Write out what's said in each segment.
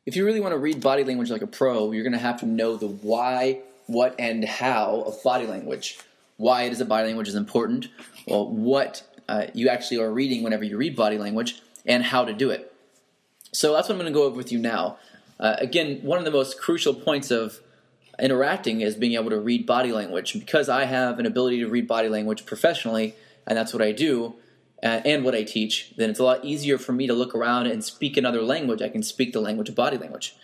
If you really want to read body language like a pro, you're going to have to know the why, what, and how of body language. Why it is that body language is important, well, what you actually are reading whenever you read body language, and how to do it. So that's what I'm going to go over with you now. Again, one of the most crucial points of interacting is being able to read body language. Because I have an ability to read body language professionally, and that's what I do, and what I teach, then it's a lot easier for me to look around and speak another language. I can speak the language of body language.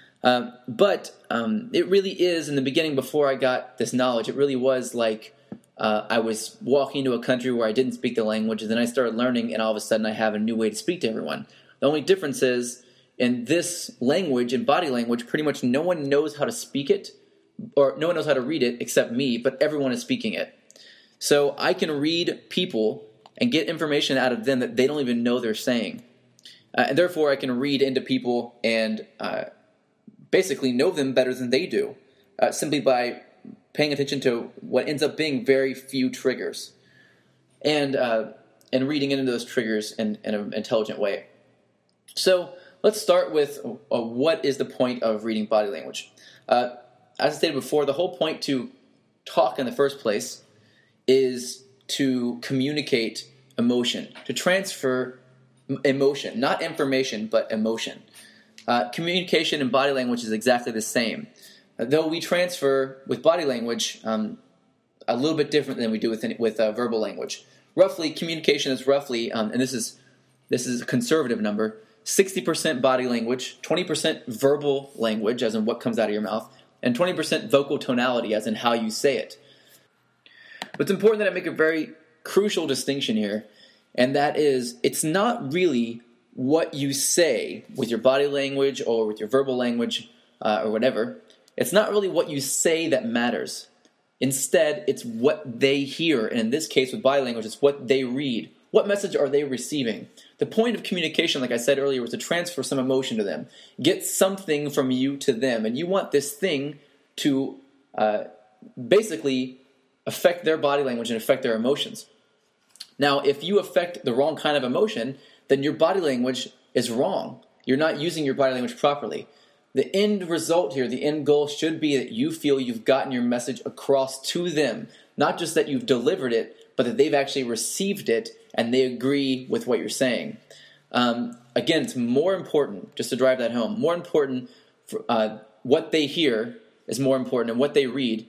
But it really is, in the beginning, before I got this knowledge, it really was like I was walking to a country where I didn't speak the language, and then I started learning, and all of a sudden I have a new way to speak to everyone. The only difference is, in this language, in body language, pretty much no one knows how to speak it, or no one knows how to read it except me, but everyone is speaking it. So I can read people and get information out of them that they don't even know they're saying. And therefore, I can read into people and basically know them better than they do, simply by paying attention to what ends up being very few triggers, and reading into those triggers in an intelligent way. So let's start with what is the point of reading body language. As I stated before, the whole point to talk in the first place is to communicate emotion, to transfer emotion, not information, but emotion. Communication in body language is exactly the same, though we transfer with body language a little bit different than we do with verbal language. Roughly, communication is roughly, and this is a conservative number, 60% body language, 20% verbal language, as in what comes out of your mouth, and 20% vocal tonality, as in how you say it. But it's important that I make a very crucial distinction here, and that is, it's not really what you say with your body language or with your verbal language or whatever. It's not really what you say that matters. Instead, it's what they hear, and in this case with body language, it's what they read. What message are they receiving? The point of communication, like I said earlier, was to transfer some emotion to them. Get something from you to them, and you want this thing to basically affect their body language and affect their emotions. Now, if you affect the wrong kind of emotion, then your body language is wrong. You're not using your body language properly. The end result here, the end goal should be that you feel you've gotten your message across to them. Not just that you've delivered it, but that they've actually received it and they agree with what you're saying. Again, it's more important, just to drive that home, more important, for, what they hear is more important and what they read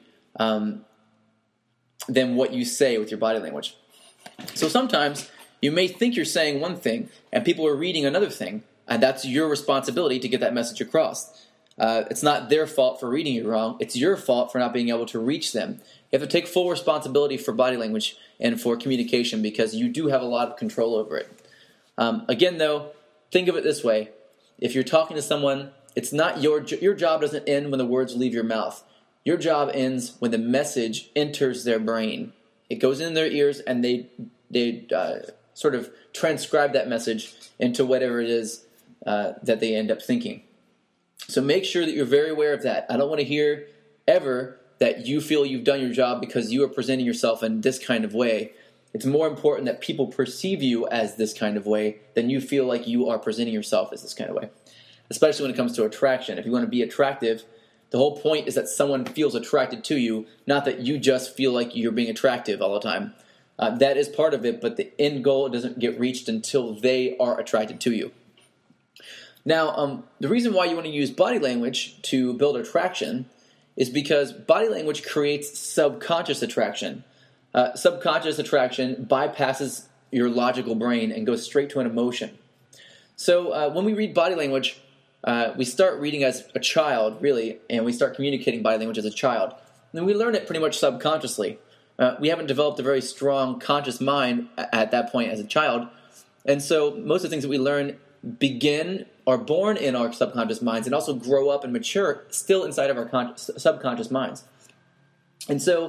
than what you say with your body language. So sometimes you may think you're saying one thing and people are reading another thing, and that's your responsibility to get that message across. It's not their fault for reading it wrong. It's your fault for not being able to reach them. You have to take full responsibility for body language and for communication because you do have a lot of control over it. Again, though, think of it this way. If you're talking to someone, it's not your job doesn't end when the words leave your mouth. Your job ends when the message enters their brain. It goes in their ears and they sort of transcribe that message into whatever it is that they end up thinking. So make sure that you're very aware of that. I don't want to hear ever that you feel you've done your job because you are presenting yourself in this kind of way. It's more important that people perceive you as this kind of way than you feel like you are presenting yourself as this kind of way, especially when it comes to attraction. If you want to be attractive, the whole point is that someone feels attracted to you, not that you just feel like you're being attractive all the time. That is part of it, but the end goal doesn't get reached until they are attracted to you. Now, the reason why you want to use body language to build attraction is because body language creates subconscious attraction. Subconscious attraction bypasses your logical brain and goes straight to an emotion. So when we read body language, we start reading as a child, really, and we start communicating body language as a child. And we learn it pretty much subconsciously. We haven't developed a very strong conscious mind at that point as a child. And so most of the things that we learn are born in our subconscious minds and also grow up and mature still inside of our subconscious minds. And so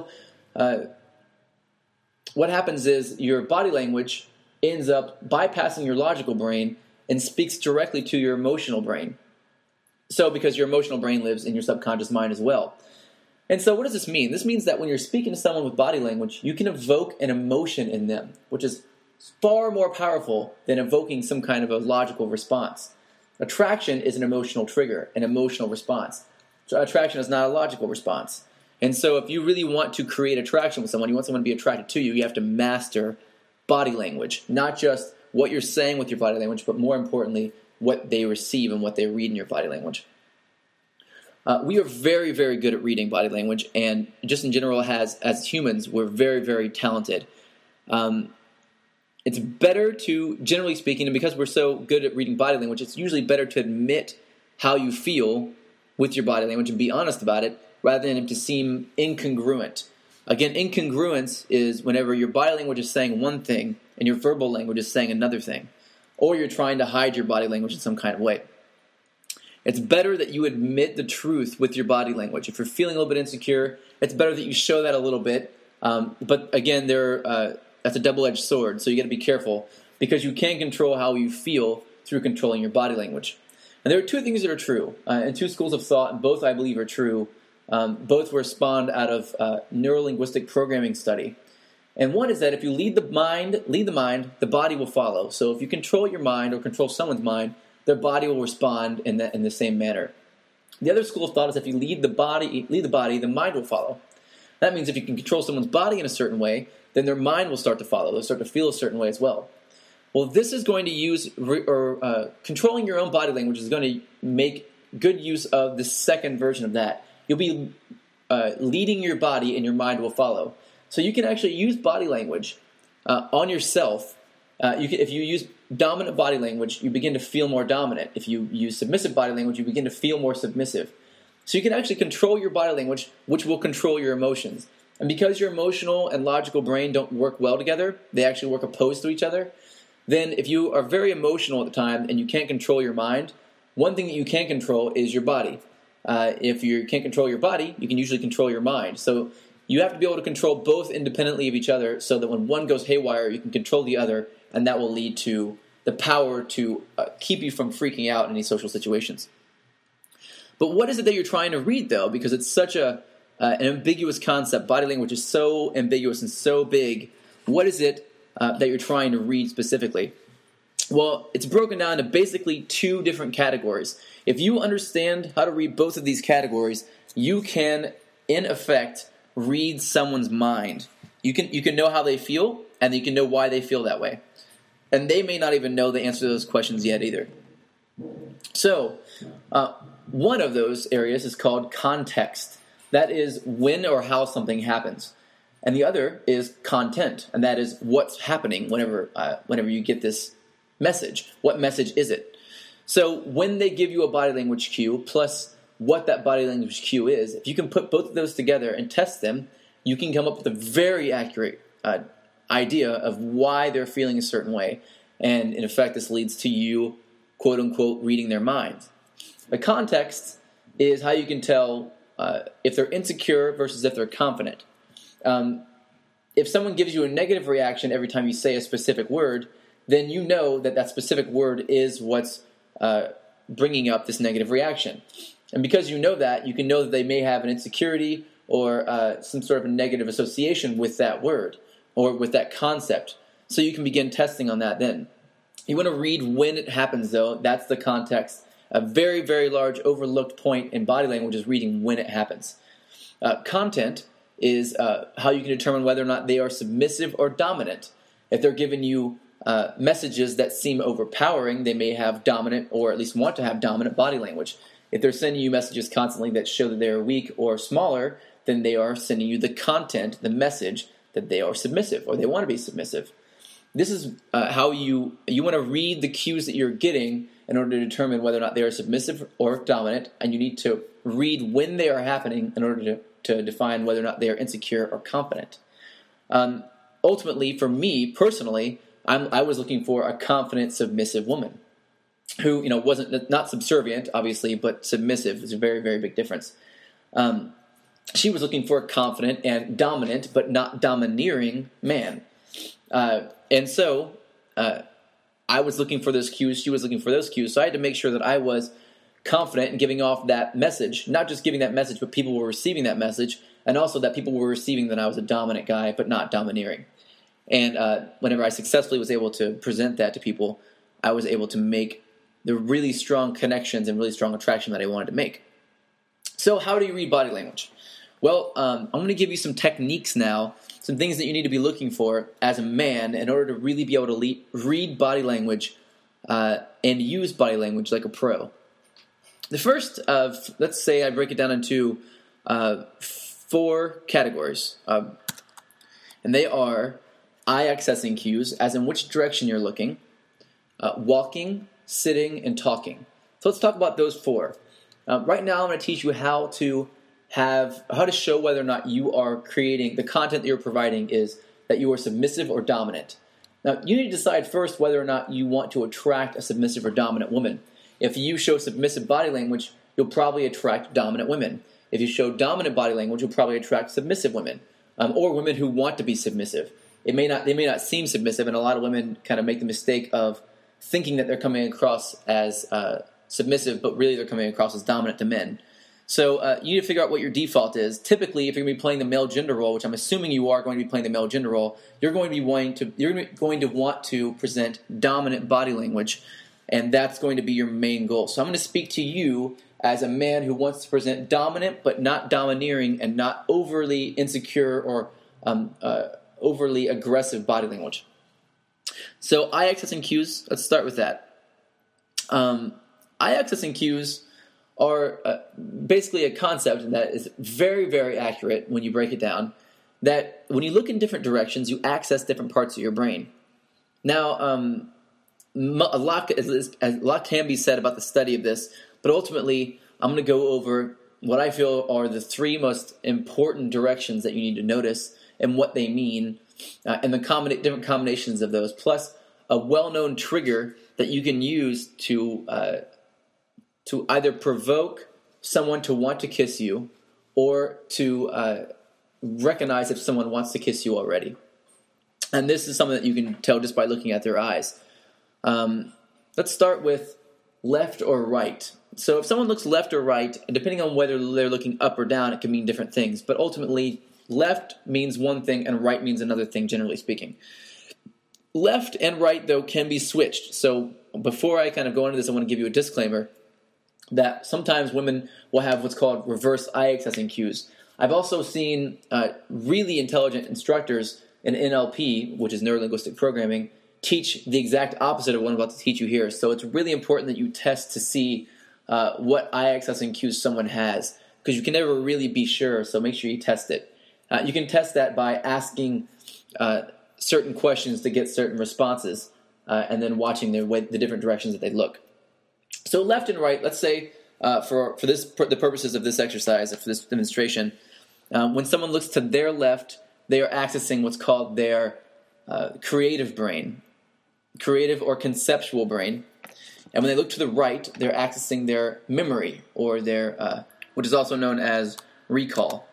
what happens is your body language ends up bypassing your logical brain and speaks directly to your emotional brain. So because your emotional brain lives in your subconscious mind as well. And so what does this mean? This means that when you're speaking to someone with body language, you can evoke an emotion in them, which is far more powerful than evoking some kind of a logical response. Attraction is an emotional trigger, an emotional response. So attraction is not a logical response. And so if you really want to create attraction with someone, you want someone to be attracted to you, you have to master body language. Not just what you're saying with your body language, but more importantly, what they receive and what they read in your body language. We are very, very good at reading body language, and just in general, as humans, we're very, very talented. It's better to, generally speaking, and because we're so good at reading body language, it's usually better to admit how you feel with your body language and be honest about it, rather than to seem incongruent. Again, incongruence is whenever your body language is saying one thing and your verbal language is saying another thing, or you're trying to hide your body language in some kind of way. It's better that you admit the truth with your body language. If you're feeling a little bit insecure, it's better that you show that a little bit. But again, that's a double-edged sword, so you got to be careful, because you can control how you feel through controlling your body language. And there are two things that are true, and two schools of thought, and both I believe are true. Both were spawned out of neuro-linguistic programming study. And one is that if you lead the mind, the body will follow. So if you control your mind or control someone's mind, their body will respond in the same manner. The other school of thought is if you lead the body, the mind will follow. That means if you can control someone's body in a certain way, then their mind will start to follow. They'll start to feel a certain way as well. Well, this is going to use, controlling your own body language is going to make good use of the second version of that. You'll be leading your body and your mind will follow. So you can actually use body language on yourself. If you use dominant body language, you begin to feel more dominant. If you use submissive body language, you begin to feel more submissive. So you can actually control your body language, which will control your emotions. And because your emotional and logical brain don't work well together, they actually work opposed to each other, then if you are very emotional at the time and you can't control your mind, one thing that you can control is your body. If you can't control your body, you can usually control your mind. So you have to be able to control both independently of each other so that when one goes haywire, you can control the other, and that will lead to the power to keep you from freaking out in any social situations. But what is it that you're trying to read, though? Because it's such an ambiguous concept. Body language is so ambiguous and so big. What is it that you're trying to read specifically? Well, it's broken down into basically two different categories. If you understand how to read both of these categories, you can, in effect, read someone's mind. You can know how they feel, and you can know why they feel that way. And they may not even know the answer to those questions yet either. So, one of those areas is called context. That is when or how something happens. And the other is content, and that is what's happening whenever you get this message. What message is it? So when they give you a body language cue, plus what that body language cue is, if you can put both of those together and test them, you can come up with a very accurate idea of why they're feeling a certain way. And in effect, this leads to you, quote unquote, reading their minds. The context is how you can tell if they're insecure versus if they're confident. If someone gives you a negative reaction every time you say a specific word, then you know that that specific word is what's bringing up this negative reaction. And because you know that, you can know that they may have an insecurity or some sort of a negative association with that word or with that concept. So you can begin testing on that then. You want to read when it happens, though. That's the context. A very, very large overlooked point in body language is reading when it happens. Content is how you can determine whether or not they are submissive or dominant. If they're giving you messages that seem overpowering, they may have dominant, or at least want to have dominant body language. If they're sending you messages constantly that show that they're weak or smaller, then they are sending you the content, the message that they are submissive or they want to be submissive. This is how you want to read the cues that you're getting in order to determine whether or not they are submissive or dominant, and you need to read when they are happening in order to define whether or not they are insecure or confident. Ultimately, for me personally, I was looking for a confident, submissive woman who, wasn't not subservient, obviously, but submissive. It's a very, very big difference. She was looking for a confident and dominant, but not domineering man. And so I was looking for those cues. She was looking for those cues. So I had to make sure that I was confident in giving off that message, not just giving that message, but people were receiving that message, and also that people were receiving that I was a dominant guy, but not domineering. And whenever I successfully was able to present that to people, I was able to make the really strong connections and really strong attraction that I wanted to make. So how do you read body language? Well, I'm going to give you some techniques now, some things that you need to be looking for as a man in order to really be able to read body language and use body language like a pro. The first of, let's say I break it down into 4 categories. And they are eye accessing cues, as in which direction you're looking, walking, sitting, and talking. So let's talk about those 4. Right now I'm going to teach you how to show whether or not you are creating, the content that you're providing is that you are submissive or dominant. Now, you need to decide first whether or not you want to attract a submissive or dominant woman. If you show submissive body language, you'll probably attract dominant women. If you show dominant body language, you'll probably attract submissive women, or women who want to be submissive. They may not seem submissive, and a lot of women kind of make the mistake of thinking that they're coming across as submissive, but really they're coming across as dominant to men. So you need to figure out what your default is. Typically, if you're going to be playing the male gender role, which I'm assuming you are going to be playing the male gender role, you're going to want to present dominant body language, and that's going to be your main goal. So I'm going to speak to you as a man who wants to present dominant but not domineering and not overly insecure or overly aggressive body language. So eye accessing cues, let's start with that. Eye accessing cues are basically a concept that is very, very accurate when you break it down, that when you look in different directions, you access different parts of your brain. Now, a lot can be said about the study of this, but ultimately, I'm going to go over what I feel are the 3 most important directions that you need to notice and what they mean, and the different combinations of those, plus a well-known trigger that you can use to either provoke someone to want to kiss you or to recognize if someone wants to kiss you already. And this is something that you can tell just by looking at their eyes. Let's start with left or right. So if someone looks left or right, depending on whether they're looking up or down, it can mean different things. But ultimately, left means one thing and right means another thing, generally speaking. Left and right, though, can be switched. So before I kind of go into this, I want to give you a disclaimer that sometimes women will have what's called reverse eye accessing cues. I've also seen really intelligent instructors in NLP, which is neuro-linguistic programming, teach the exact opposite of what I'm about to teach you here. So it's really important that you test to see what eye accessing cues someone has, because you can never really be sure, so make sure you test it. You can test that by asking certain questions to get certain responses, and then watching the different directions that they look. So left and right, let's say for the purposes of this exercise, for this demonstration, when someone looks to their left, they are accessing what's called their creative brain, creative or conceptual brain. And when they look to the right, they're accessing their memory, or their, which is also known as recall.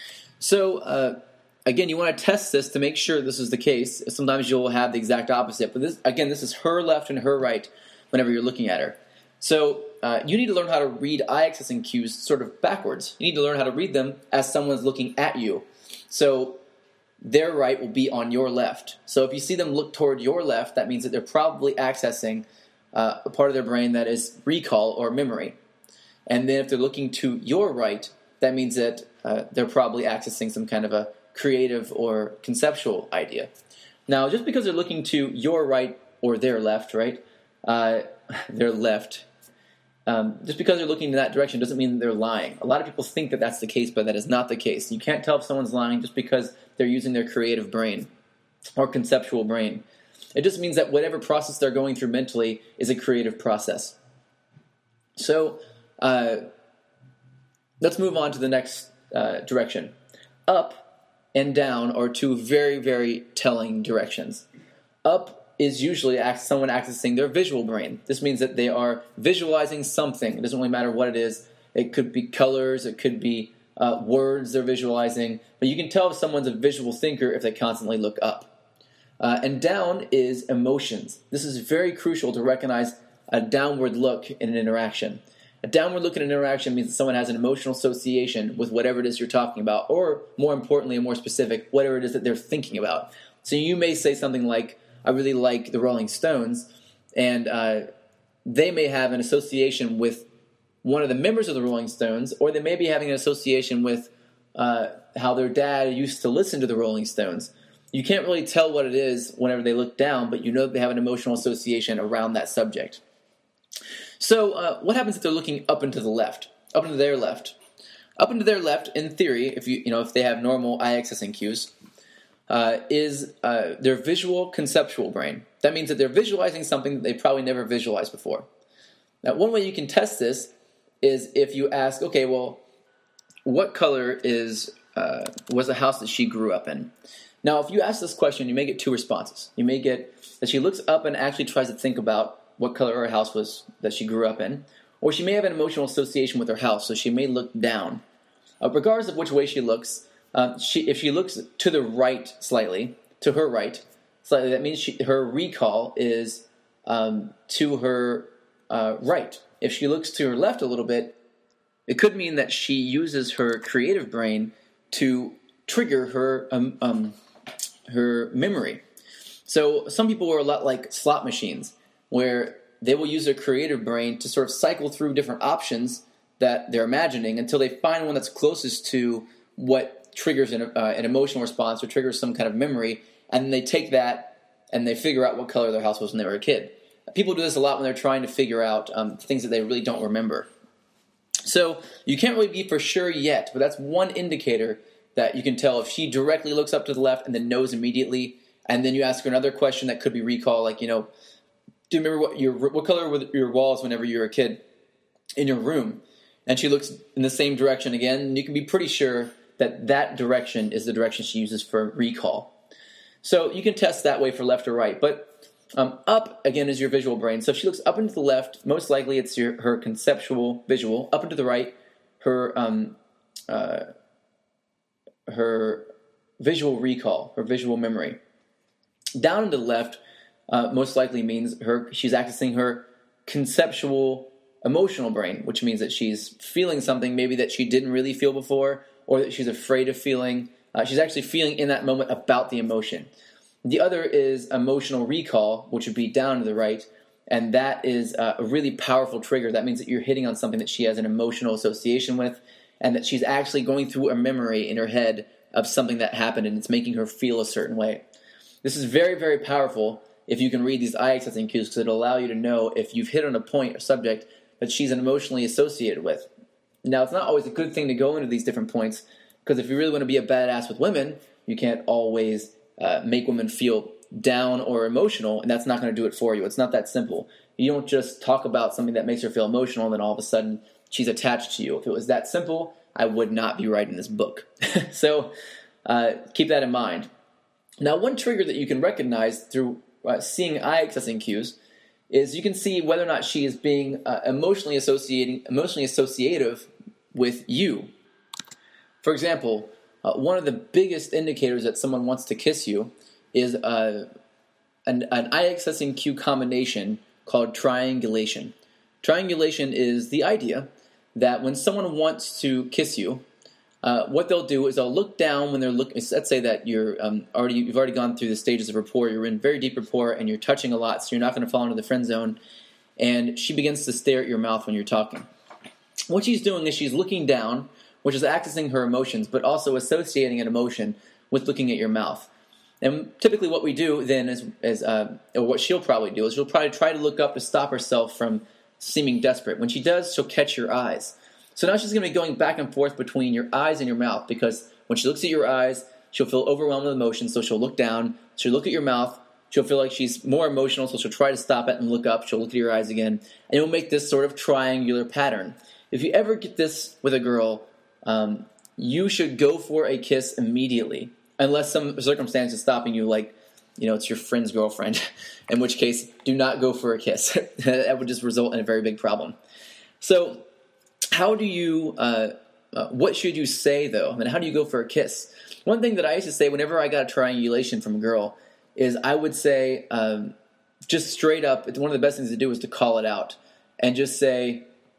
So, again, you want to test this to make sure this is the case. Sometimes you'll have the exact opposite. But this is her left and her right whenever you're looking at her. So you need to learn how to read eye accessing cues sort of backwards. You need to learn how to read them as someone's looking at you. So their right will be on your left. So if you see them look toward your left, that means that they're probably accessing a part of their brain that is recall or memory. And then if they're looking to your right, that means that they're probably accessing some kind of a creative or conceptual idea. Now, just because they're looking to your right or their left, right? Their left. Just because they're looking in that direction doesn't mean they're lying. A lot of people think that that's the case, but that is not the case. You can't tell if someone's lying just because they're using their creative brain or conceptual brain. It just means that whatever process they're going through mentally is a creative process. So let's move on to the next direction. Up and down are 2 very, very telling directions. Up is usually someone accessing their visual brain. This means that they are visualizing something. It doesn't really matter what it is. It could be colors. It could be words they're visualizing. But you can tell if someone's a visual thinker if they constantly look up. And down is emotions. This is very crucial to recognize a downward look in an interaction. A downward look in an interaction means that someone has an emotional association with whatever it is you're talking about, or more importantly and more specific, whatever it is that they're thinking about. So you may say something like, I really like the Rolling Stones, and they may have an association with one of the members of the Rolling Stones, or they may be having an association with how their dad used to listen to the Rolling Stones. You can't really tell what it is whenever they look down, but you know that they have an emotional association around that subject. So what happens if they're looking up and to the left, up and to their left? Up and to their left, in theory, if they have normal eye accessing cues, is their visual conceptual brain. That means that they're visualizing something that they probably never visualized before. Now, one way you can test this is if you ask, okay, well, what color was the house that she grew up in? Now, if you ask this question, you may get two responses. You may get that she looks up and actually tries to think about what color her house was that she grew up in, or she may have an emotional association with her house, so she may look down. Regardless of which way she looks, if she looks to the right slightly, to her right slightly, that means her recall is to her right. If she looks to her left a little bit, it could mean that she uses her creative brain to trigger her memory. So some people are a lot like slot machines, where they will use their creative brain to sort of cycle through different options that they're imagining until they find one that's closest to what triggers an emotional response or triggers some kind of memory, and then they take that and they figure out what color their house was when they were a kid. People do this a lot when they're trying to figure out things that they really don't remember. So you can't really be for sure yet, but that's one indicator that you can tell if she directly looks up to the left and then knows immediately, and then you ask her another question that could be recall, like, do you remember what color were your walls whenever you were a kid in your room? And she looks in the same direction again, and you can be pretty sure that direction is the direction she uses for recall. So you can test that way for left or right. But up, again, is your visual brain. So if she looks up and to the left, most likely it's her conceptual visual. Up and to the right, her visual recall, her visual memory. Down and to the left most likely means she's accessing her conceptual emotional brain, which means that she's feeling something maybe that she didn't really feel before, or that she's afraid of feeling. She's actually feeling in that moment about the emotion. The other is emotional recall, which would be down to the right, and that is a really powerful trigger. That means that you're hitting on something that she has an emotional association with, and that she's actually going through a memory in her head of something that happened, and it's making her feel a certain way. This is very, very powerful if you can read these eye accessing cues, because it'll allow you to know if you've hit on a point or subject that she's emotionally associated with. Now, it's not always a good thing to go into these different points, because if you really want to be a badass with women, you can't always make women feel down or emotional, and that's not going to do it for you. It's not that simple. You don't just talk about something that makes her feel emotional, and then all of a sudden she's attached to you. If it was that simple, I would not be writing this book. So keep that in mind. Now, one trigger that you can recognize through seeing eye accessing cues is you can see whether or not she is being emotionally associative with you. For example, one of the biggest indicators that someone wants to kiss you is an eye accessing cue combination called triangulation. Triangulation is the idea that when someone wants to kiss you, what they'll do is they'll look down when they're looking. Let's say that you've already gone through the stages of rapport. You're in very deep rapport and you're touching a lot, so you're not going to fall into the friend zone. And she begins to stare at your mouth when you're talking. What she's doing is she's looking down, which is accessing her emotions, but also associating an emotion with looking at your mouth. And typically what we do then or what she'll probably do is she'll probably try to look up to stop herself from seeming desperate. When she does, she'll catch your eyes. So now she's going to be going back and forth between your eyes and your mouth, because when she looks at your eyes, she'll feel overwhelmed with emotion, so she'll look down. She'll look at your mouth. She'll feel like she's more emotional, so she'll try to stop it and look up. She'll look at your eyes again, and you'll make this sort of triangular pattern. If you ever get this with a girl, you should go for a kiss immediately, unless some circumstance is stopping you, like, it's your friend's girlfriend, in which case, do not go for a kiss. That would just result in a very big problem. So, how do you, what should you say, though? I mean, how do you go for a kiss? One thing that I used to say whenever I got a triangulation from a girl is I would say, just straight up, one of the best things to do is to call it out and just say,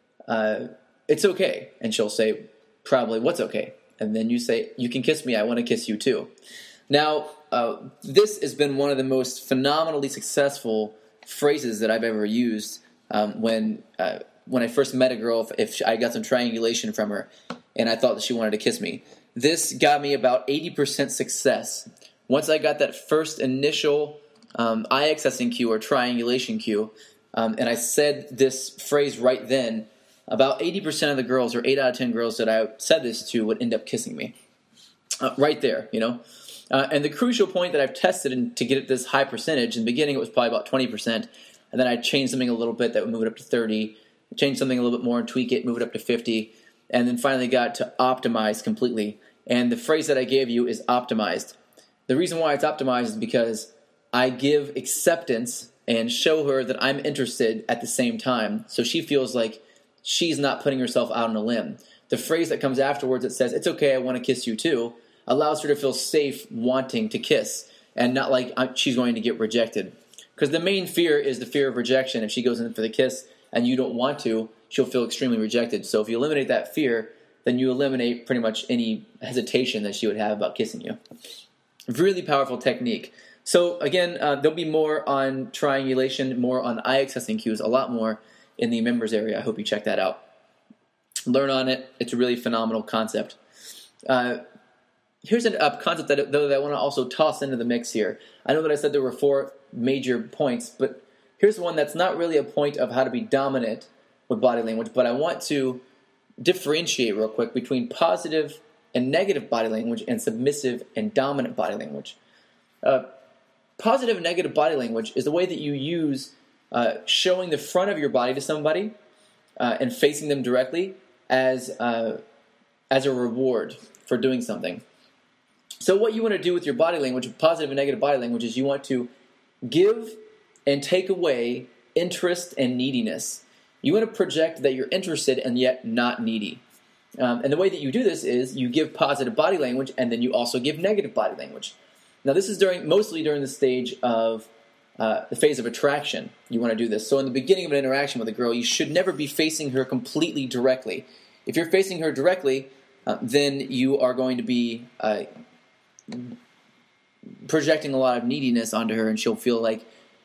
it's okay. And she'll say, probably, what's okay? And then you say, you can kiss me, I want to kiss you too. Now, this has been one of the most phenomenally successful phrases that I've ever used when I first met a girl, if I got some triangulation from her, and I thought that she wanted to kiss me. This got me about 80% success. Once I got that first initial eye accessing cue or triangulation cue, and I said this phrase right then, about 80% of the girls, or 8 out of 10 girls that I said this to, would end up kissing me. Right there, you know. And the crucial point that I've tested to get at this high percentage, in the beginning it was probably about 20%, and then I changed something a little bit that would move it up to 30, change something a little bit more and tweak it, move it up to 50, and then finally got to optimize completely. And the phrase that I gave you is optimized. The reason why it's optimized is because I give acceptance and show her that I'm interested at the same time, so she feels like she's not putting herself out on a limb. The phrase that comes afterwards that says, "It's okay, I want to kiss you too," allows her to feel safe wanting to kiss and not like she's going to get rejected. Because the main fear is the fear of rejection. If she goes in for the kiss and you don't want to, she'll feel extremely rejected. So if you eliminate that fear, then you eliminate pretty much any hesitation that she would have about kissing you. Really powerful technique. So again, there'll be more on triangulation, more on eye accessing cues, a lot more in the members area. I hope you check that out. Learn on it. It's a really phenomenal concept. Here's a concept that I want to also toss into the mix here. I know that I said there were 4 major points, but here's one that's not really a point of how to be dominant with body language, but I want to differentiate real quick between positive and negative body language and submissive and dominant body language. Positive and negative body language is the way that you use showing the front of your body to somebody and facing them directly as a reward for doing something. So what you want to do with your body language, positive and negative body language, is you want to give and take away interest and neediness. You want to project that you're interested and yet not needy. And the way that you do this is you give positive body language and then you also give negative body language. Now this is mostly during the stage of the phase of attraction. You want to do this. So in the beginning of an interaction with a girl, you should never be facing her completely directly. If you're facing her directly, then you are going to be projecting a lot of neediness onto her, and she'll feel like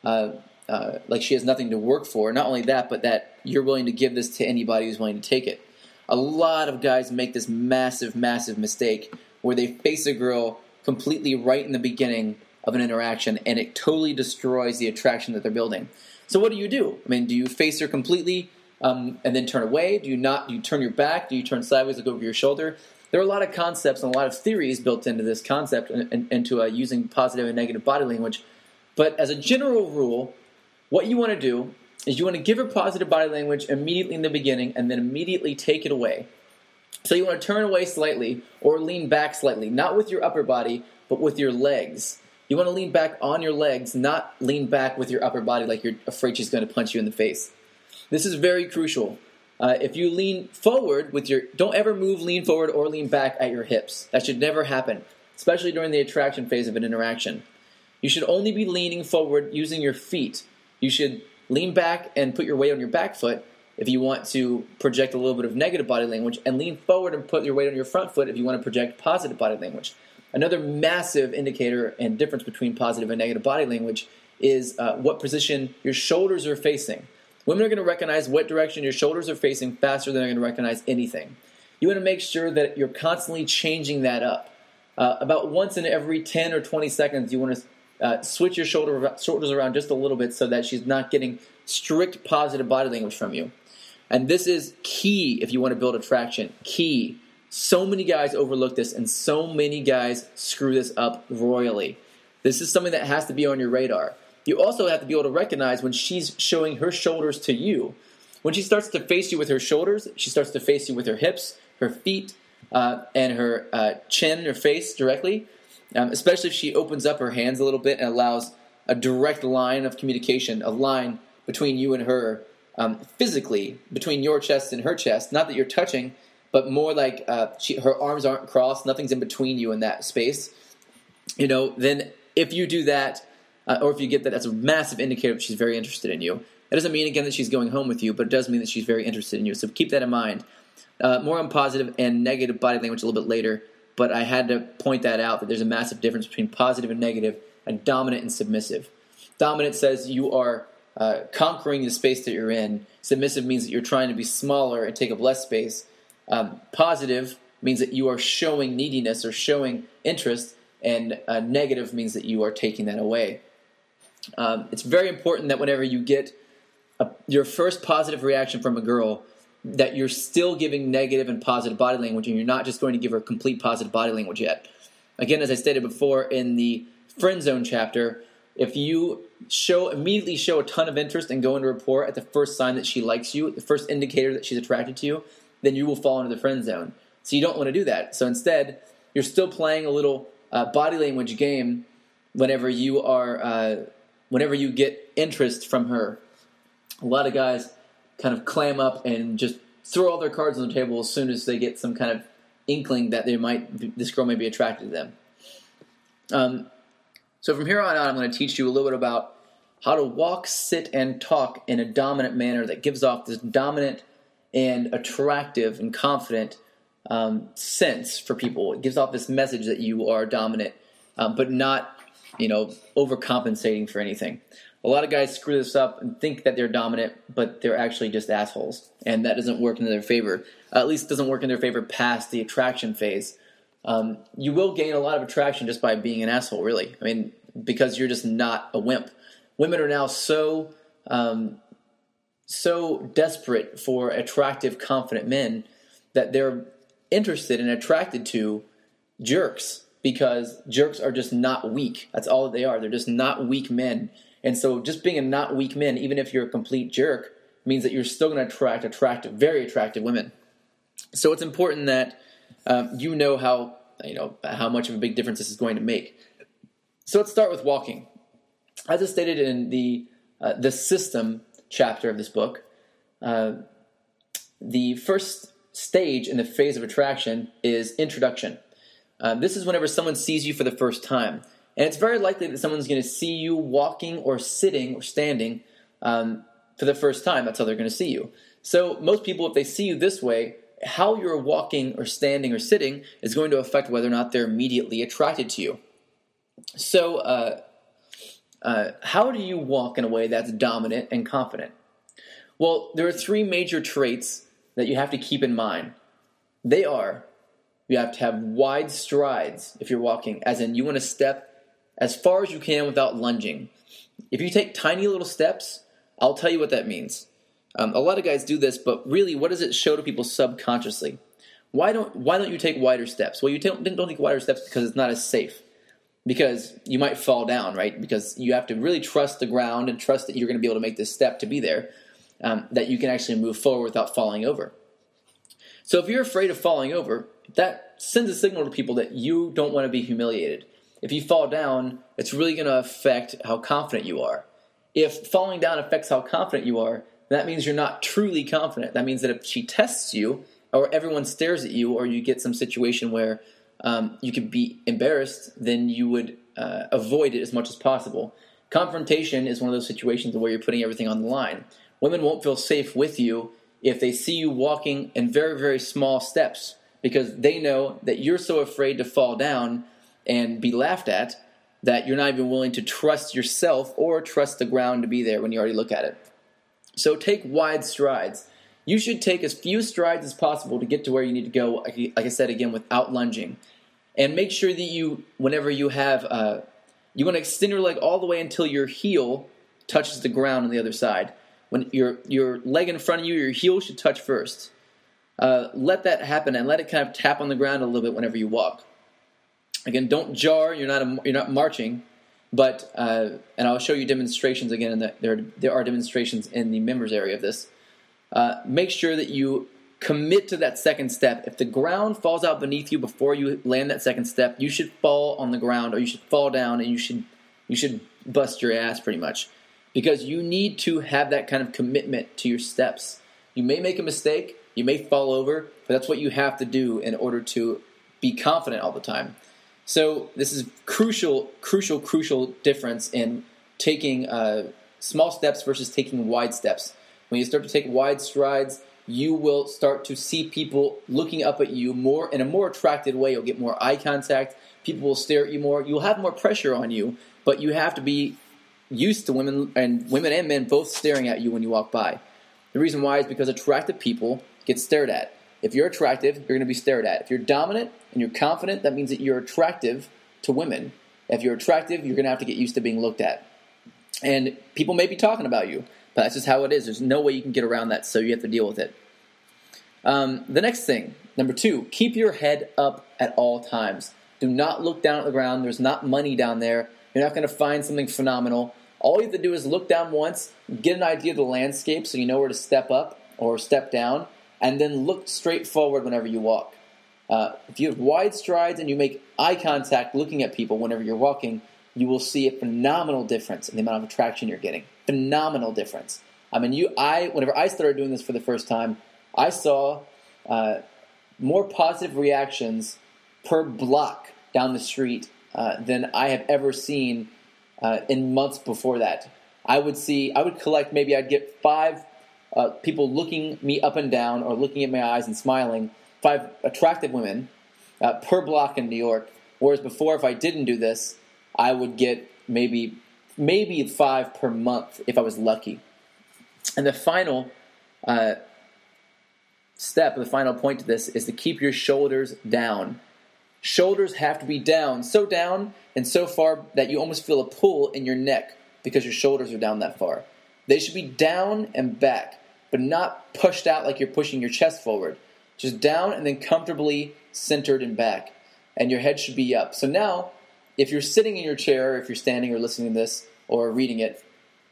she has nothing to work for. Not only that, but that you're willing to give this to anybody who's willing to take it. A lot of guys make this massive, massive mistake where they face a girl completely right in the beginning of an interaction, and it totally destroys the attraction that they're building. So what do? I mean, do you face her completely and then turn away? Do you not? Do you turn your back? Do you turn sideways, look over your shoulder? There are a lot of concepts and a lot of theories built into this concept and into using positive and negative body language. But as a general rule, what you want to do is you want to give her positive body language immediately in the beginning and then immediately take it away. So you want to turn away slightly or lean back slightly, not with your upper body, but with your legs. You want to lean back on your legs, not lean back with your upper body like you're afraid she's going to punch you in the face. This is very crucial. If you lean forward don't ever lean forward or lean back at your hips. That should never happen, especially during the attraction phase of an interaction. You should only be leaning forward using your feet. You should lean back and put your weight on your back foot if you want to project a little bit of negative body language, and lean forward and put your weight on your front foot if you want to project positive body language. Another massive indicator and difference between positive and negative body language is what position your shoulders are facing. Women are going to recognize what direction your shoulders are facing faster than they're going to recognize anything. You want to make sure that you're constantly changing that up. About once in every 10 or 20 seconds, you want to switch your shoulders around just a little bit so that she's not getting strict positive body language from you. And this is key if you want to build attraction. Key. So many guys overlook this, and so many guys screw this up royally. This is something that has to be on your radar. You also have to be able to recognize when she's showing her shoulders to you. When she starts to face you with her shoulders, she starts to face you with her hips, her feet, and her chin, her face directly. Especially if she opens up her hands a little bit and allows a direct line of communication, a line between you and her, physically, between your chest and her chest. Not that you're touching, but more like her arms aren't crossed, nothing's in between you in that space. Then if you do that, or if you get that, that's a massive indicator that she's very interested in you. That doesn't mean, again, that she's going home with you, but it does mean that she's very interested in you. So keep that in mind. More on positive and negative body language a little bit later, but I had to point that out, that there's a massive difference between positive and negative, and dominant and submissive. Dominant says you are conquering the space that you're in. Submissive means that you're trying to be smaller and take up less space. Positive means that you are showing neediness or showing interest, and negative means that you are taking that away. It's very important that whenever you get your first positive reaction from a girl, that you're still giving negative and positive body language, and you're not just going to give her complete positive body language yet. Again, as I stated before in the friend zone chapter, if you immediately show a ton of interest and go into rapport at the first sign that she likes you, the first indicator that she's attracted to you, then you will fall into the friend zone. So you don't want to do that. So instead, you're still playing a little body language game whenever you get interest from her. A lot of guys kind of clam up and just throw all their cards on the table as soon as they get some kind of inkling that this girl may be attracted to them. So from here on out, I'm going to teach you a little bit about how to walk, sit, and talk in a dominant manner that gives off this dominant and attractive and confident sense for people. It gives off this message that you are dominant, but not, overcompensating for anything. A lot of guys screw this up and think that they're dominant, but they're actually just assholes, and that doesn't work in their favor. At least it doesn't work in their favor past the attraction phase. You will gain a lot of attraction just by being an asshole, really. I mean, because you're just not a wimp. Women are now so desperate for attractive, confident men that they're interested and attracted to jerks, because jerks are just not weak. That's all that they are. They're just not weak men. And so just being a not weak man, even if you're a complete jerk, means that you're still going to attract very attractive women. So it's important that you know how much of a big difference this is going to make. So let's start with walking. As I stated in the system chapter of this book, the first stage in the phase of attraction is introduction. This is whenever someone sees you for the first time. And it's very likely that someone's going to see you walking or sitting or standing for the first time. That's how they're going to see you. So most people, if they see you this way, how you're walking or standing or sitting is going to affect whether or not they're immediately attracted to you. So how do you walk in a way that's dominant and confident? Well, there are three major traits that you have to keep in mind. They are, you have to have wide strides if you're walking, as in you want to step as far as you can without lunging. If you take tiny little steps, I'll tell you what that means. A lot of guys do this, but really, what does it show to people subconsciously? Why don't you take wider steps? Well, you don't take wider steps because it's not as safe. Because you might fall down, right? Because you have to really trust the ground and trust that you're going to be able to make this step to be there, that you can actually move forward without falling over. So if you're afraid of falling over, that sends a signal to people that you don't want to be humiliated. If you fall down, it's really going to affect how confident you are. If falling down affects how confident you are, that means you're not truly confident. That means that if she tests you, or everyone stares at you, or you get some situation where you could be embarrassed, then you would avoid it as much as possible. Confrontation is one of those situations where you're putting everything on the line. Women won't feel safe with you if they see you walking in very, very small steps, because they know that you're so afraid to fall down and be laughed at that you're not even willing to trust yourself or trust the ground to be there when you already look at it. So take wide strides. You should take as few strides as possible to get to where you need to go, like I said again, without lunging. And make sure that whenever you have, you want to extend your leg all the way until your heel touches the ground on the other side. When your leg in front of you, your heel should touch first. Let that happen and let it kind of tap on the ground a little bit whenever you walk. Again, don't jar. You're not marching, but and I'll show you demonstrations again. There are demonstrations in the members area of this. Make sure that you commit to that second step. If the ground falls out beneath you before you land that second step, you should fall on the ground, or you should fall down, and you should bust your ass pretty much, because you need to have that kind of commitment to your steps. You may make a mistake, you may fall over, but that's what you have to do in order to be confident all the time. So this is crucial difference in taking small steps versus taking wide steps. When you start to take wide strides, you will start to see people looking up at you more in a more attractive way. You'll get more eye contact. People will stare at you more. You'll have more pressure on you, but you have to be used to women and men both staring at you when you walk by. The reason why is because attractive people get stared at. If you're attractive, you're going to be stared at. If you're dominant and you're confident, that means that you're attractive to women. If you're attractive, you're going to have to get used to being looked at. And people may be talking about you, but that's just how it is. There's no way you can get around that, so you have to deal with it. The next thing, number 2, keep your head up at all times. Do not look down at the ground. There's not money down there. You're not going to find something phenomenal. All you have to do is look down once, get an idea of the landscape so you know where to step up or step down, and then look straight forward whenever you walk. If you have wide strides and you make eye contact looking at people whenever you're walking, you will see a phenomenal difference in the amount of attraction you're getting. Phenomenal difference. I mean, whenever I started doing this for the first time, I saw more positive reactions per block down the street than I have ever seen in months before that. I'd get 5 people looking me up and down or looking at my eyes and smiling, 5 attractive women per block in New York. Whereas before, if I didn't do this, I would get maybe 5 per month if I was lucky. And the final step, the final point to this is to keep your shoulders down. Shoulders have to be down and so far that you almost feel a pull in your neck because your shoulders are down that far. They should be down and back, but not pushed out like you're pushing your chest forward. Just down and then comfortably centered and back. And your head should be up. So now, if you're sitting in your chair, if you're standing or listening to this or reading it,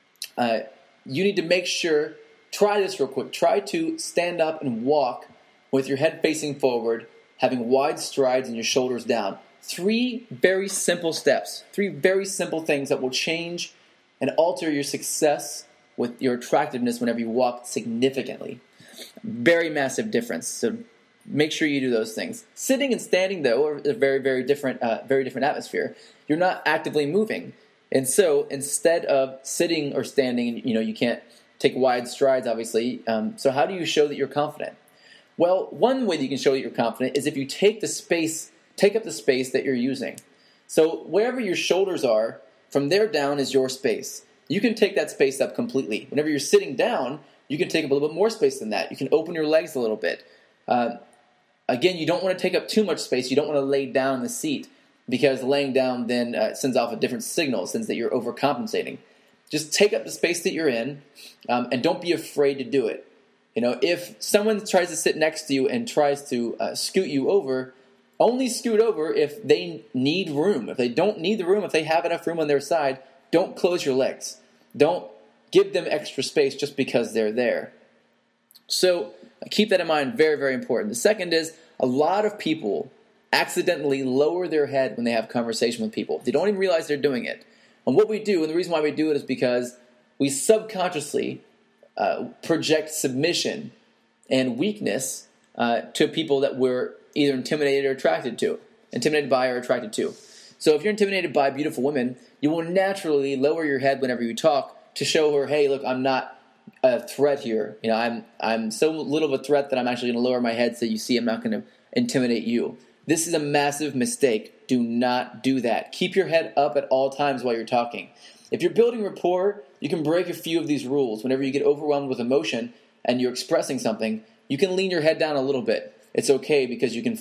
you need to make sure, try this real quick. Try to stand up and walk with your head facing forward, having wide strides and your shoulders down. 3 very simple steps, 3 very simple things that will change and alter your success with your attractiveness whenever you walk significantly. Very massive difference. So make sure you do those things. Sitting and standing, though, are a very, very different atmosphere. You're not actively moving. And so instead of sitting or standing, you can't take wide strides, obviously. So how do you show that you're confident? Well, one way that you can show that you're confident is if you take up the space that you're using. So wherever your shoulders are, from there down is your space. You can take that space up completely. Whenever you're sitting down, you can take up a little bit more space than that. You can open your legs a little bit. Again, you don't want to take up too much space. You don't want to lay down in the seat because laying down then sends off a different signal, since that you're overcompensating. Just take up the space that you're in, and don't be afraid to do it. If someone tries to sit next to you and tries to scoot you over, only scoot over if they need room. If they don't need the room, if they have enough room on their side, don't close your legs. Don't give them extra space just because they're there. So keep that in mind, very, very important. The second is a lot of people accidentally lower their head when they have conversation with people. They don't even realize they're doing it. And what we do, and the reason why we do it is because we subconsciously project submission and weakness to people that we're either intimidated by or attracted to. So if you're intimidated by beautiful women, you will naturally lower your head whenever you talk to show her, hey, look, I'm not a threat here. I'm so little of a threat that I'm actually going to lower my head so you see I'm not going to intimidate you. This is a massive mistake. Do not do that. Keep your head up at all times while you're talking. If you're building rapport, you can break a few of these rules. Whenever you get overwhelmed with emotion and you're expressing something, you can lean your head down a little bit. It's okay because you can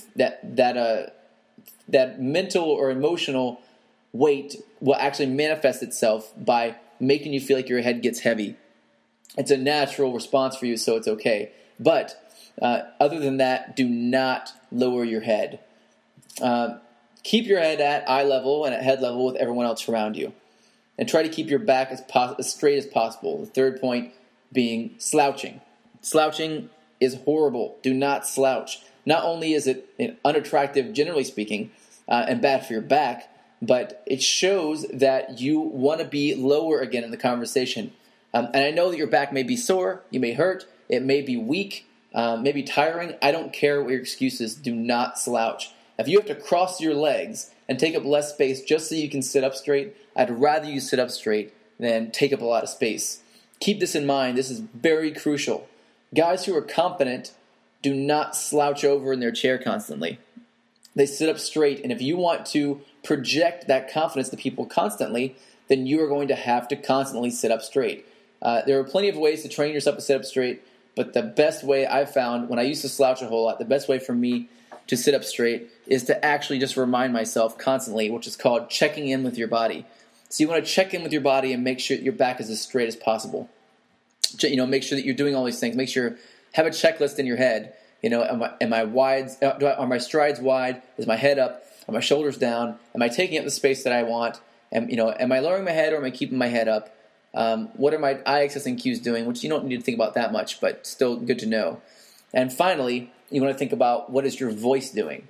that mental or emotional weight will actually manifest itself by making you feel like your head gets heavy. It's a natural response for you, so it's okay. But other than that, do not lower your head. Keep your head at eye level and at head level with everyone else around you. And try to keep your back as straight as possible. The third point being slouching. Slouching is horrible. Do not slouch. Not only is it unattractive, generally speaking, and bad for your back, but it shows that you want to be lower again in the conversation. And I know that your back may be sore, you may hurt, it may be weak, may be tiring. I don't care what your excuse is. Do not slouch. If you have to cross your legs and take up less space just so you can sit up straight, I'd rather you sit up straight than take up a lot of space. Keep this in mind. This is very crucial. Guys who are confident do not slouch over in their chair constantly. They sit up straight, and if you want to project that confidence to people constantly, then you are going to have to constantly sit up straight. There are plenty of ways to train yourself to sit up straight, but the best way I've found, when I used to slouch a whole lot, the best way for me to sit up straight is to actually just remind myself constantly, which is called checking in with your body. So you want to check in with your body and make sure your back is as straight as possible. Make sure that you're doing all these things. Make sure, have a checklist in your head. Am I wide? Are my strides wide? Is my head up? Are my shoulders down? Am I taking up the space that I want? Am I lowering my head or am I keeping my head up? What are my eye accessing cues doing? Which you don't need to think about that much, but still good to know. And finally, you want to think about what is your voice doing.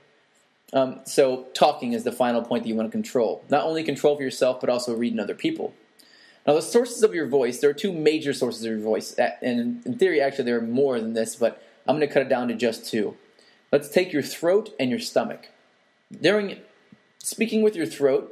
So talking is the final point that you want to control. Not only control for yourself, but also read in other people. Now, the sources of your voice, there are two major sources of your voice. And in theory, actually, there are more than this, but I'm going to cut it down to just two. Let's take your throat and your stomach. During speaking with your throat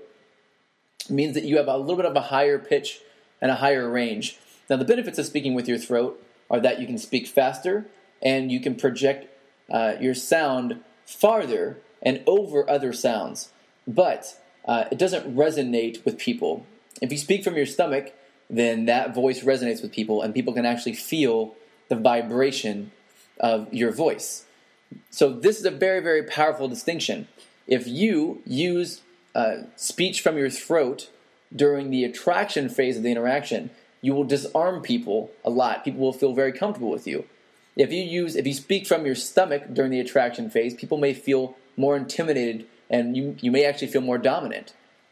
means that you have a little bit of a higher pitch and a higher range. Now, the benefits of speaking with your throat are that you can speak faster and you can project your sound farther and over other sounds. But it doesn't resonate with people. If you speak from your stomach, then that voice resonates with people, and people can actually feel the vibration of your voice. So this is a very, very powerful distinction. If you use speech from your throat during the attraction phase of the interaction, you will disarm people a lot. People will feel very comfortable with you. If you speak from your stomach during the attraction phase, people may feel more intimidated, and you may actually feel more dominant.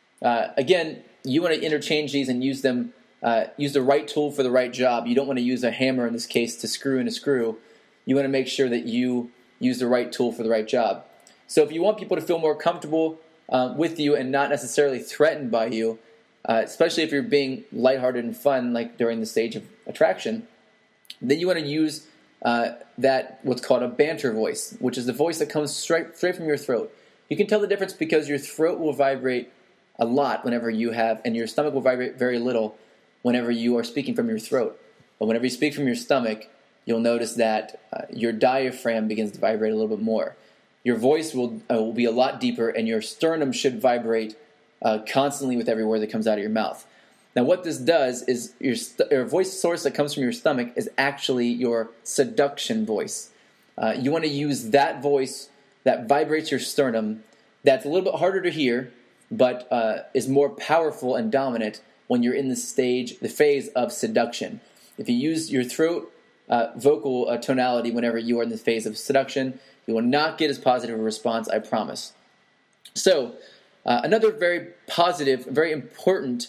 Again, you want to interchange these and use them. Use the right tool for the right job. You don't want to use a hammer in this case to screw in a screw. You want to make sure that you use the right tool for the right job. So if you want people to feel more comfortable with you and not necessarily threatened by you, especially if you're being lighthearted and fun, like during the stage of attraction, then you want to use that what's called a banter voice, which is the voice that comes straight from your throat. You can tell the difference because your throat will vibrate a lot whenever you have, and your stomach will vibrate very little whenever you are speaking from your throat. But whenever you speak from your stomach, you'll notice that your diaphragm begins to vibrate a little bit more. Your voice will be a lot deeper, and your sternum should vibrate constantly with every word that comes out of your mouth. Now, what this does is your voice source that comes from your stomach is actually your seduction voice. You want to use that voice that vibrates your sternum. That's a little bit harder to hear, but is more powerful and dominant when you're in the phase of seduction. If you use your throat vocal tonality whenever you are in the phase of seduction, you will not get as positive a response, I promise. So, another very positive, very important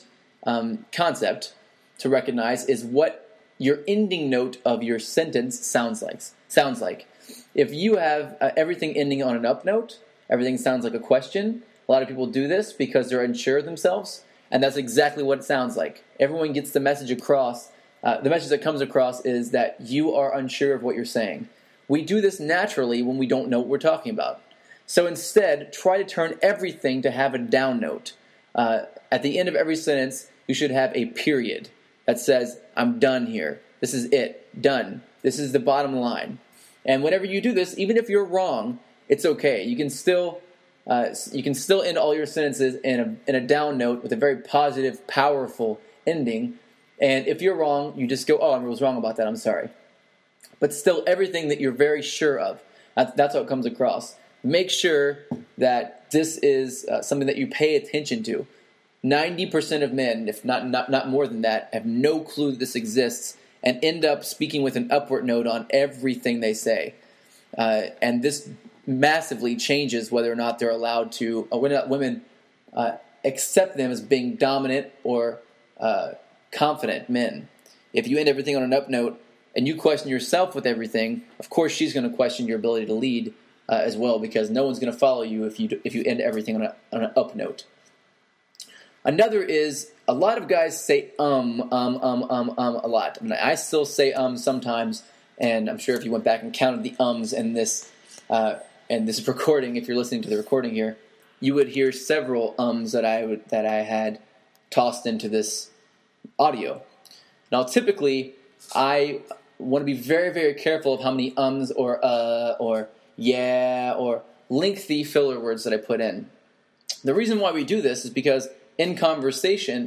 concept to recognize is what your ending note of your sentence sounds like. If you have everything ending on an up note, everything sounds like a question. A lot of people do this because they're unsure of themselves, and that's exactly what it sounds like. Everyone gets the message across. The message that comes across is that you are unsure of what you're saying. We do this naturally when we don't know what we're talking about. So instead, try to turn everything to have a down note. At the end of every sentence, you should have a period that says, I'm done here. This is it. Done. This is the bottom line. And whenever you do this, even if you're wrong, it's okay. You can still end all your sentences in a down note with a very positive, powerful ending. And if you're wrong, you just go, oh, I was wrong about that. I'm sorry. But still, everything that you're very sure of, that's how it comes across. Make sure that this is something that you pay attention to. 90% of men, if not more than that, have no clue that this exists and end up speaking with an upward note on everything they say. And this massively changes whether or not they're allowed to, or whether or not women accept them as being dominant or confident men. If you end everything on an up note and you question yourself with everything, of course she's going to question your ability to lead as well, because no one's going to follow you if you end everything on an up note. Another is, a lot of guys say a lot. I mean, I still say sometimes, and I'm sure if you went back and counted the ums in this recording, if you're listening to the recording here, you would hear several ums that I had tossed into this audio. Now, typically, I want to be very, very careful of how many ums or yeah or lengthy filler words that I put in. The reason why we do this is because in conversation,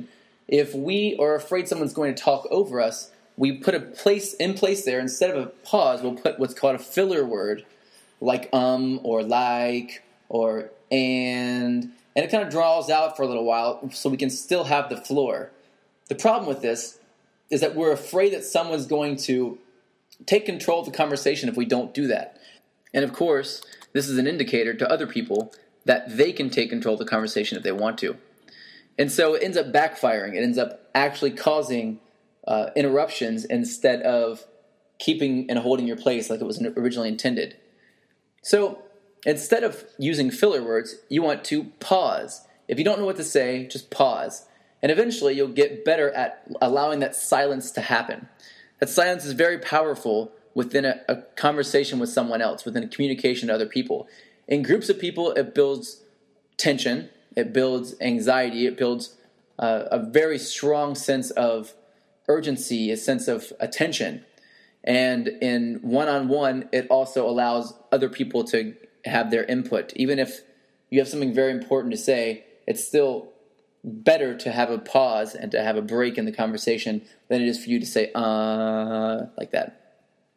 If we are afraid someone's going to talk over us, we put a place in place there. Instead of a pause, we'll put what's called a filler word, like or like or and it kind of draws out for a little while so we can still have the floor. The problem with this is that we're afraid that someone's going to take control of the conversation if we don't do that. And of course, this is an indicator to other people that they can take control of the conversation if they want to. And so it ends up backfiring. It ends up actually causing interruptions instead of keeping and holding your place like it was originally intended. So instead of using filler words, you want to pause. If you don't know what to say, just pause. And eventually you'll get better at allowing that silence to happen. That silence is very powerful within a conversation with someone else, within a communication to other people. In groups of people, it builds tension, it builds anxiety, it builds a very strong sense of urgency, a sense of attention. And in one-on-one, it also allows other people to have their input. Even if you have something very important to say, it's still better to have a pause and to have a break in the conversation than it is for you to say, like that.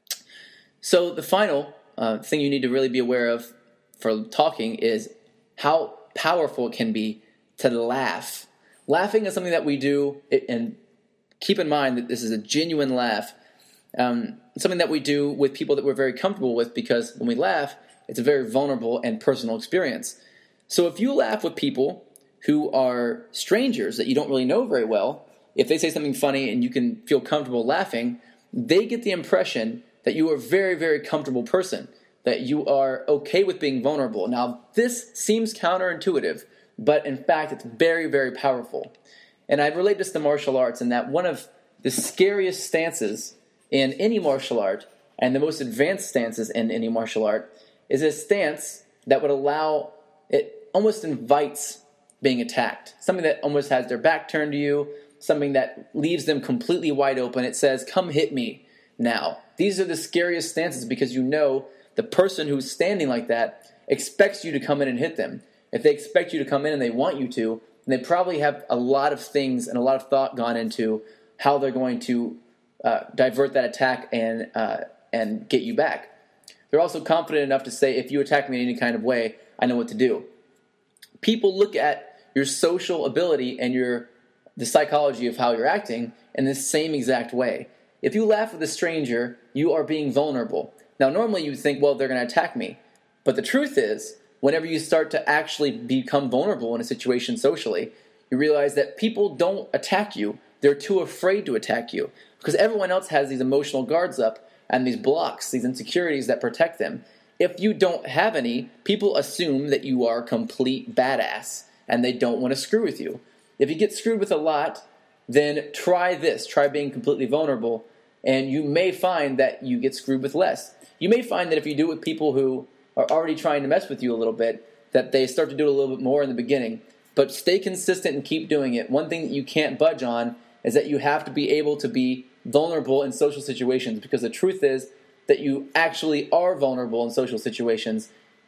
So the final thing you need to really be aware of for talking is how powerful it can be to laugh. Laughing is something that we do, and keep in mind that this is a genuine laugh, something that we do with people that we're very comfortable with, because when we laugh, it's a very vulnerable and personal experience. So if you laugh with people who are strangers that you don't really know very well, if they say something funny and you can feel comfortable laughing, they get the impression that you are a very, very comfortable person, that you are okay with being vulnerable. Now, this seems counterintuitive, but in fact, it's very, very powerful. And I relate this to martial arts in that one of the scariest stances in any martial art, and the most advanced stances in any martial art, is a stance that would allow, it almost invites being attacked. Something that almost has their back turned to you, something that leaves them completely wide open. It says, come hit me now. These are the scariest stances because you know the person who's standing like that expects you to come in and hit them. If they expect you to come in and they want you to, then they probably have a lot of things and a lot of thought gone into how they're going to divert that attack and get you back. They're also confident enough to say, if you attack me in any kind of way, I know what to do. People look at your social ability and the psychology of how you're acting in the same exact way. If you laugh with a stranger, you are being vulnerable. Now, normally you think, well, they're going to attack me. But the truth is, whenever you start to actually become vulnerable in a situation socially, you realize that people don't attack you. They're too afraid to attack you because everyone else has these emotional guards up and these blocks, these insecurities that protect them. If you don't have any, people assume that you are a complete badass and they don't want to screw with you. If you get screwed with a lot, then try this. Try being completely vulnerable, and you may find that you get screwed with less. You may find that if you do it with people who are already trying to mess with you a little bit, that they start to do it a little bit more in the beginning. But stay consistent and keep doing it. One thing that you can't budge on is that you have to be able to be vulnerable in social situations, because the truth is that you actually are vulnerable in social situations.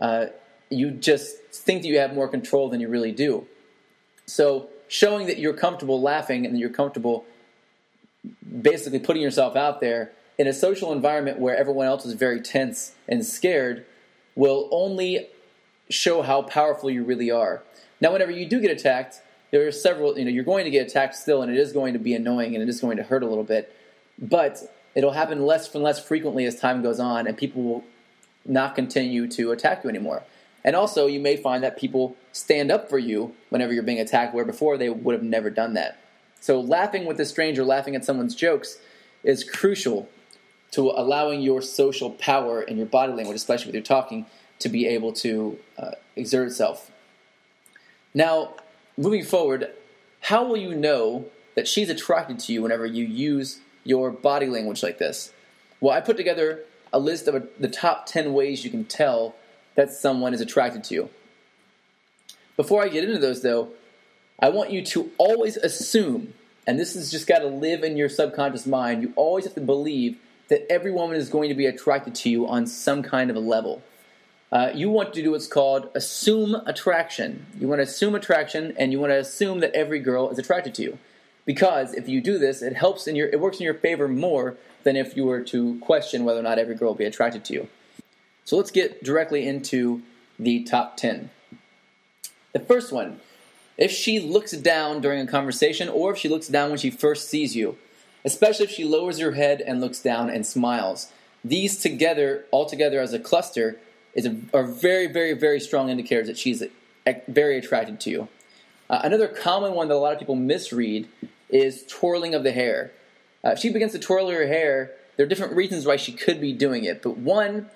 You just think that you have more control than you really do. So showing that you're comfortable laughing and that you're comfortable basically putting yourself out there in a social environment where everyone else is very tense and scared will only show how powerful you really are. Now, whenever you do get attacked, there are several, you're going to get attacked still, and it is going to be annoying, and it is going to hurt a little bit. But it'll happen less and less frequently as time goes on, and people will not continue to attack you anymore. And also, you may find that people stand up for you whenever you're being attacked, where before they would have never done that. So laughing with a stranger, laughing at someone's jokes, is crucial to allowing your social power and your body language, especially with your talking, to be able to exert itself. Now, moving forward, how will you know that she's attracted to you whenever you use your body language like this? Well, I put together a list of the top 10 ways you can tell that someone is attracted to you. Before I get into those, though, I want you to always assume, and this has just got to live in your subconscious mind, you always have to believe that every woman is going to be attracted to you on some kind of a level. You want to do what's called assume attraction. You want to assume attraction, and you want to assume that every girl is attracted to you. Because if you do this, it works in your favor more than if you were to question whether or not every girl will be attracted to you. So let's get directly into the top 10. The first one, if she looks down during a conversation, or if she looks down when she first sees you, especially if she lowers her head and looks down and smiles. These all together as a cluster, are very, very, very strong indicators that she's very attracted to you. Another common one that a lot of people misread is twirling of the hair. If she begins to twirl her hair, there are different reasons why she could be doing it. But one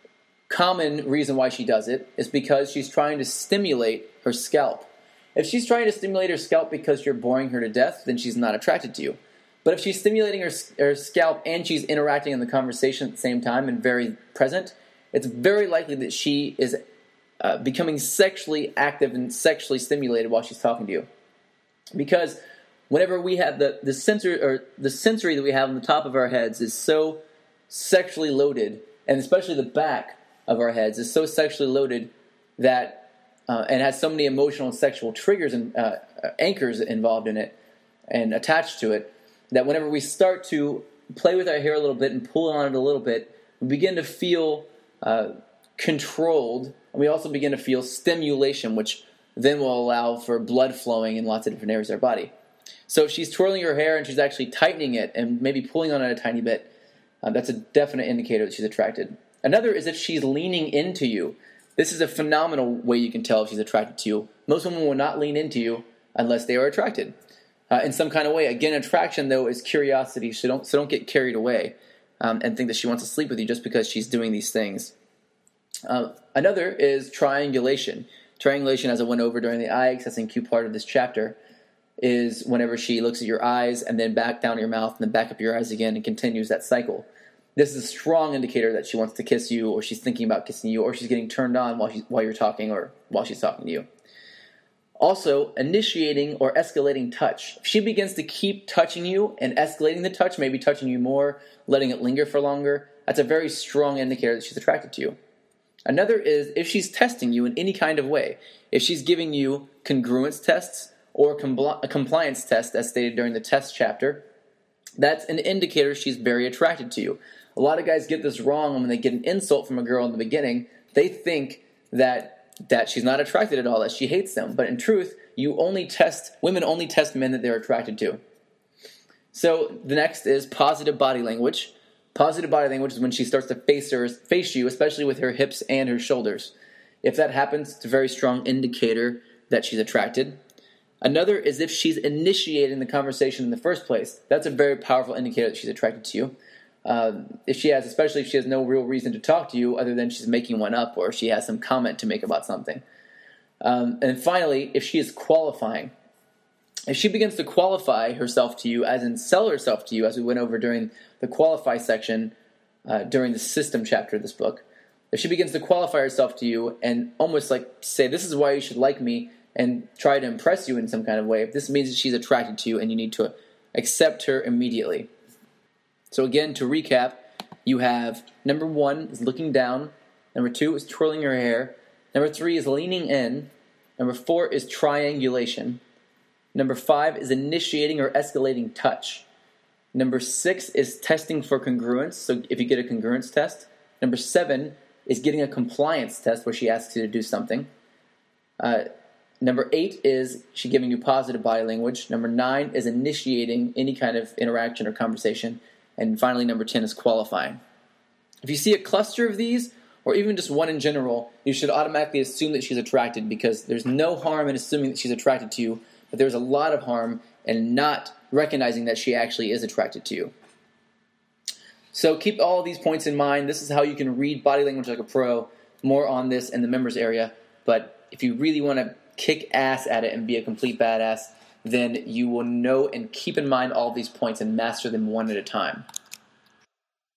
common reason why she does it is because she's trying to stimulate her scalp. If she's trying to stimulate her scalp because you're boring her to death, then she's not attracted to you. But if she's stimulating her scalp and she's interacting in the conversation at the same time and very present, it's very likely that she is becoming sexually active and sexually stimulated while she's talking to you. Because whenever we have the sensory that we have on the top of our heads is so sexually loaded, and especially the back of our heads is so sexually loaded that and has so many emotional and sexual triggers and anchors involved in it and attached to it, that whenever we start to play with our hair a little bit and pull on it a little bit, we begin to feel controlled, and we also begin to feel stimulation, which then will allow for blood flowing in lots of different areas of our body. So if she's twirling her hair and she's actually tightening it and maybe pulling on it a tiny bit, that's a definite indicator that she's attracted. Another is if she's leaning into you. This is a phenomenal way you can tell if she's attracted to you. Most women will not lean into you unless they are attracted in some kind of way. Again, attraction, though, is curiosity, so don't get carried away and think that she wants to sleep with you just because she's doing these things. Another is triangulation. Triangulation, as I went over during the eye accessing cue part of this chapter, is whenever she looks at your eyes and then back down your mouth and then back up your eyes again and continues that cycle. This is a strong indicator that she wants to kiss you, or she's thinking about kissing you, or she's getting turned on while you're talking, or while she's talking to you. Also, initiating or escalating touch. If she begins to keep touching you and escalating the touch, maybe touching you more, letting it linger for longer, that's a very strong indicator that she's attracted to you. Another is if she's testing you in any kind of way. If she's giving you congruence tests or a compliance test, as stated during the test chapter, that's an indicator she's very attracted to you. A lot of guys get this wrong when they get an insult from a girl in the beginning. They think that she's not attracted at all, that she hates them. But in truth, women only test men that they're attracted to. So the next is positive body language. Positive body language is when she starts to face you, especially with her hips and her shoulders. If that happens, it's a very strong indicator that she's attracted. Another is if she's initiating the conversation in the first place. That's a very powerful indicator that she's attracted to you. Especially if she has no real reason to talk to you other than she's making one up, or she has some comment to make about something. And finally, if she is qualifying. If she begins to qualify herself to you, as in sell herself to you, as we went over during the qualify section during the system chapter of this book, if she begins to qualify herself to you and almost like say, this is why you should like me, and try to impress you in some kind of way, this means that she's attracted to you and you need to accept her immediately. So again, to recap, you have number 1 is looking down, number 2 is twirling your hair, number 3 is leaning in, number 4 is triangulation, number 5 is initiating or escalating touch, number 6 is testing for congruence, so if you get a congruence test, number 7 is getting a compliance test where she asks you to do something, number 8 is she giving you positive body language, number 9 is initiating any kind of interaction or conversation, and finally, number 10 is qualifying. If you see a cluster of these, or even just one in general, you should automatically assume that she's attracted, because there's no harm in assuming that she's attracted to you, but there's a lot of harm in not recognizing that she actually is attracted to you. So keep all of these points in mind. This is how you can read body language like a pro. More on this in the members area. But if you really want to kick ass at it and be a complete badass, then you will know and keep in mind all of these points and master them one at a time.